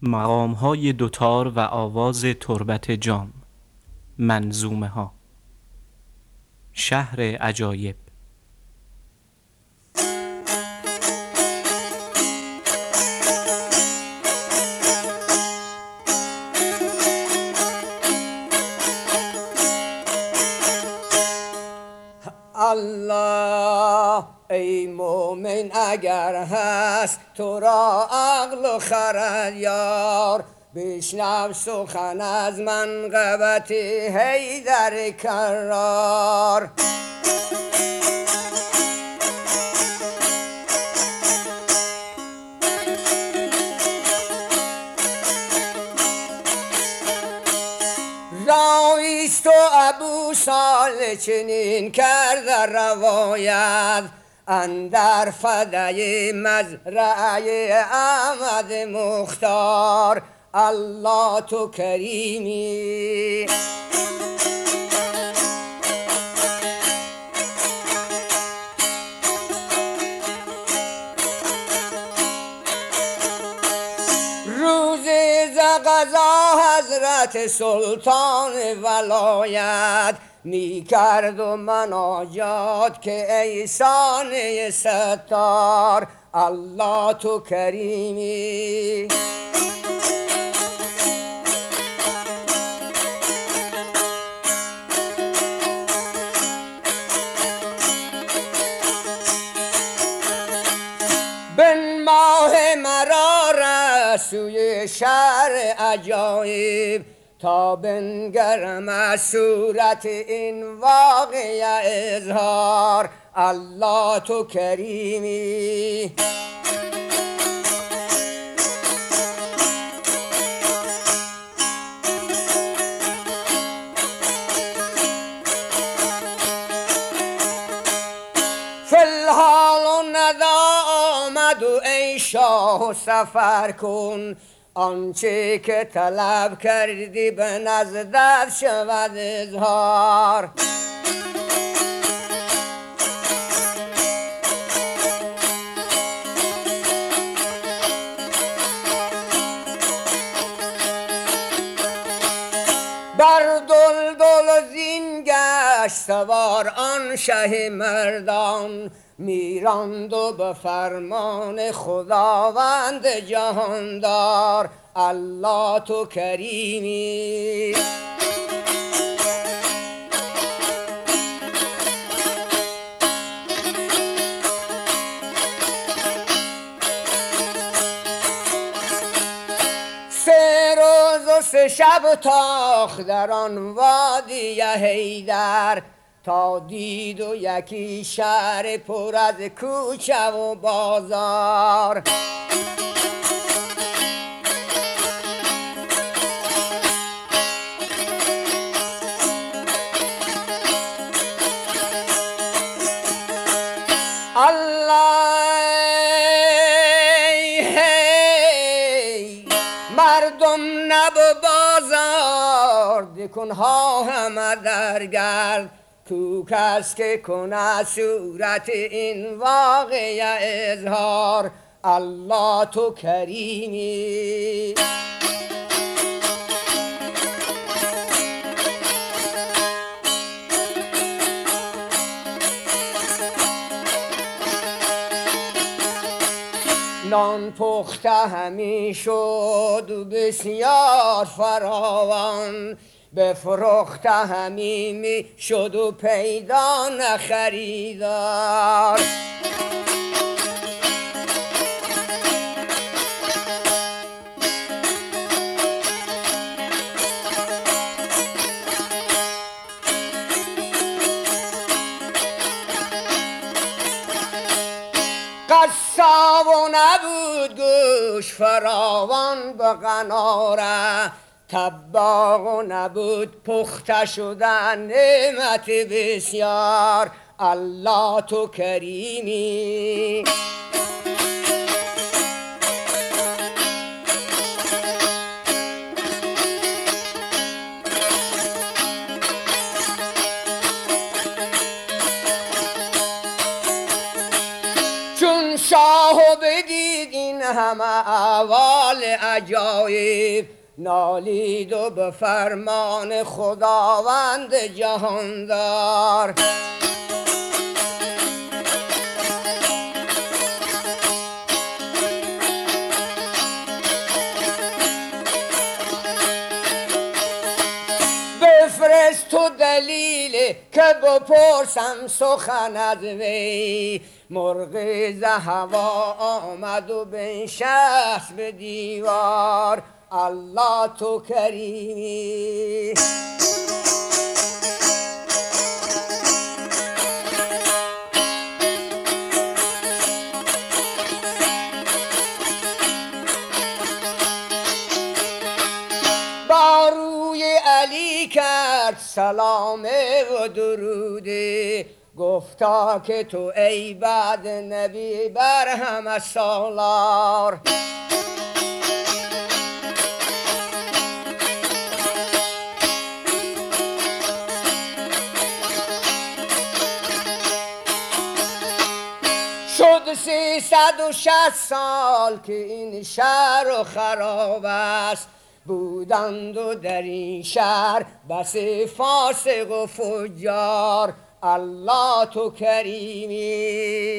مقام‌های دوتار و آواز تربت جام. منظومه ها. شهر عجایب. الله ای مومن اگر هست تو را عقل و خرد یار، بشنو سخن از منقبت حیدر کرار. راویست و ابو صالح چنین کرده روایت، اندر فدای مزرعه احمد مختار. الله تو کریمی روز قضا حضرت سلطان ولایت می کرد و مناجات که ای سانه ستار. الله تو کریمی بن ماه مرا سوی شهر عجایب، تا بنگرم از صورت این واقعه اظهار. الله تو کریمی فالحال و ندا آمد و ای شاه سفر کن، آنچه که طلب کردی به نزدت شود اظهار. بر دلدل زین گشت سوار آن شه مردان، میراند و به فرمان خداوند جهاندار. الله تو کریمی سه روز و سه شب تاخت در آن وادی حیدر، تا دید و یکی شهر پر از کوچه و بازار. الله مردم نب بازار دکونها همه در گرد، کو کس که کنه صورت این واقعه اظهار. الله تو کریمی نان پخته همی شد بسیار فراوان، بفروخته همی می شد و پیدا نخریدار. قصاب و نبود گوش فراوان به قناره، طباق و نبود پخته شدن نعمت بسیار. الله تو کریمی چون شاه بدید این همه احوال عجایب نالید و به فرمان خداوند جهاندار. بفرست تو دلیل که بپرسم سخن از وی. مرغ ز هوا آمد و بنشست به دیوار. الله تو کریمی. با روی علی کرد سلامه و دروده. گفتا که تو ای بعد نبی بر همه سالار. شد 360 سال که این شهر و خراب است. بودند و در این شهر بس فاسق و فجار. الله تو کریمی.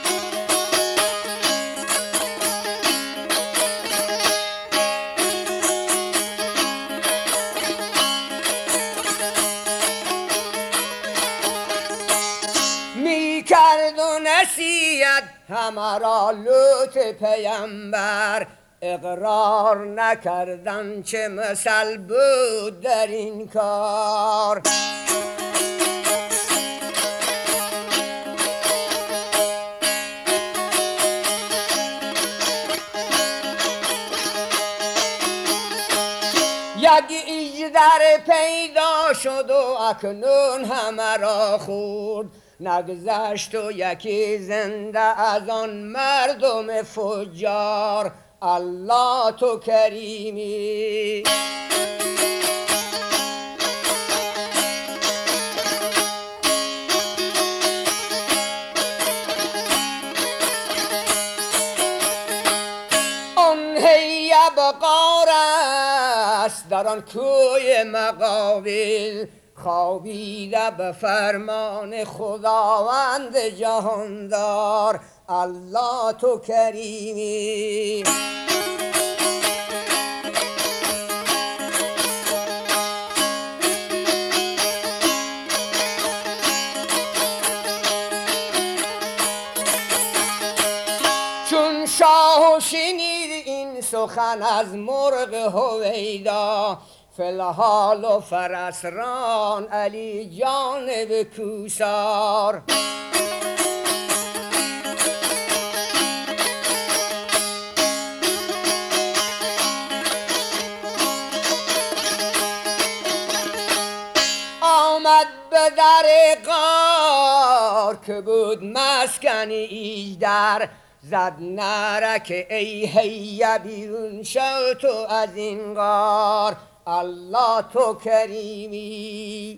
می کرد و نصیحت همه را لطف پیمبر. اقرار نکردن چه مثل بود در این کار. یک اژدر پیدا شد و اکنون همه را خورد. نگذشت و یکی زنده از آن مردم فجار. الله تو کریمی. آن هی ابقار است در آن کوی مقابل. خوابیده به فرمان خداوند جهاندار. الله تو کریمی. چون شاه شنید این سخن از مرغ هویدا. فلحال و فرسران علی جانب کوسار. آمد به در غار که بود مسکن ایجدر. زد نرک ای هی بیرون شو تو از این غار. الله تو کریمی.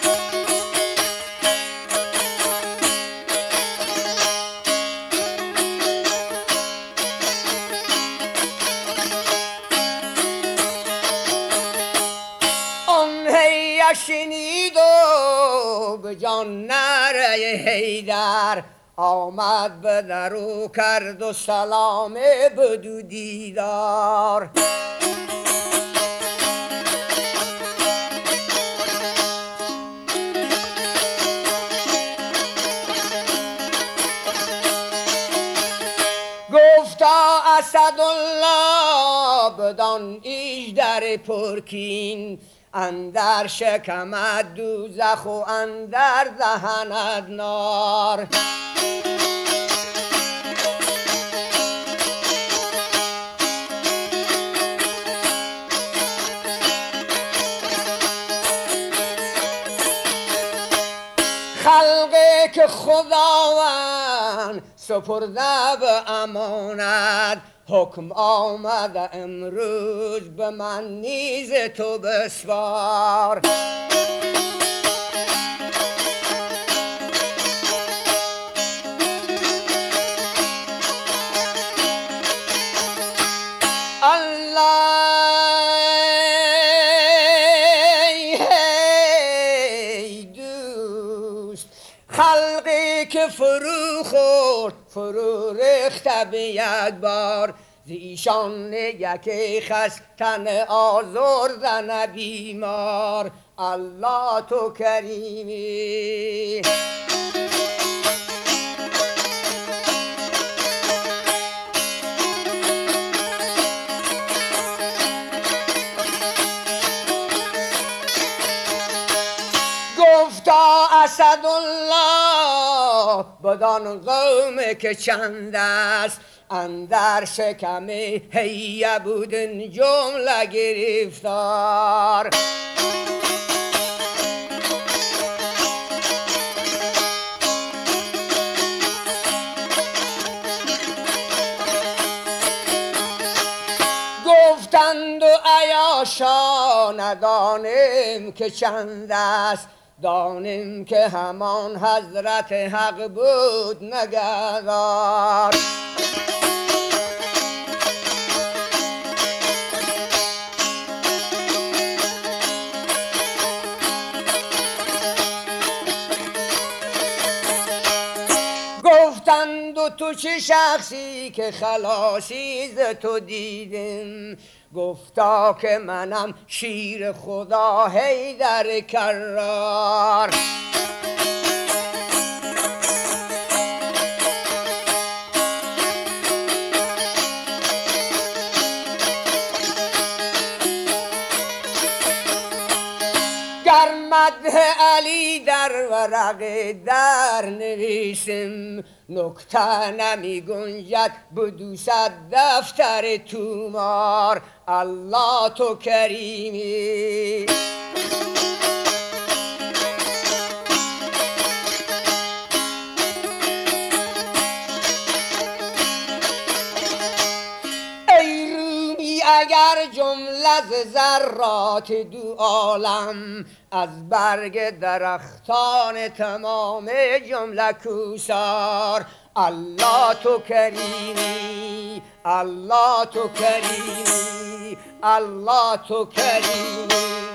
آن هی شنید و به جان نره حیدر. آمد به در و کرد و سلامه بدو دیدار. گفتا اسدالله بدان ایجدر پرکین. اندر شکمت دوزخ و اندر دهنت نار. خلقی که خداوند سپرده به امانت. حکم آمده امروز به من نیز تو بسپار. شب یک بار زیشان یکی خستن آزردن بیمار الله تو کریمی گفتا اسدالله بدان قوم که چند است اندر شکم حیه بودن جمله گرفتار گفتند و عیاشا ندانم که چند است دانم که همان حضرت حق بود نگهدار گفتند و تو چه شخصی که خلاصی ز تو دیدم گفتا که منم شیر خدا حیدر کرار گر مدح علی در ورق در نویسم نکته نمی گنجد بدوست دفتر تومار الله تو کریمی ای رومی اگر جمله ز ذرات دو عالم از برگ درختان تمام جمله کوسار الله تو کریمی الله تو کریمی الله تو کریمی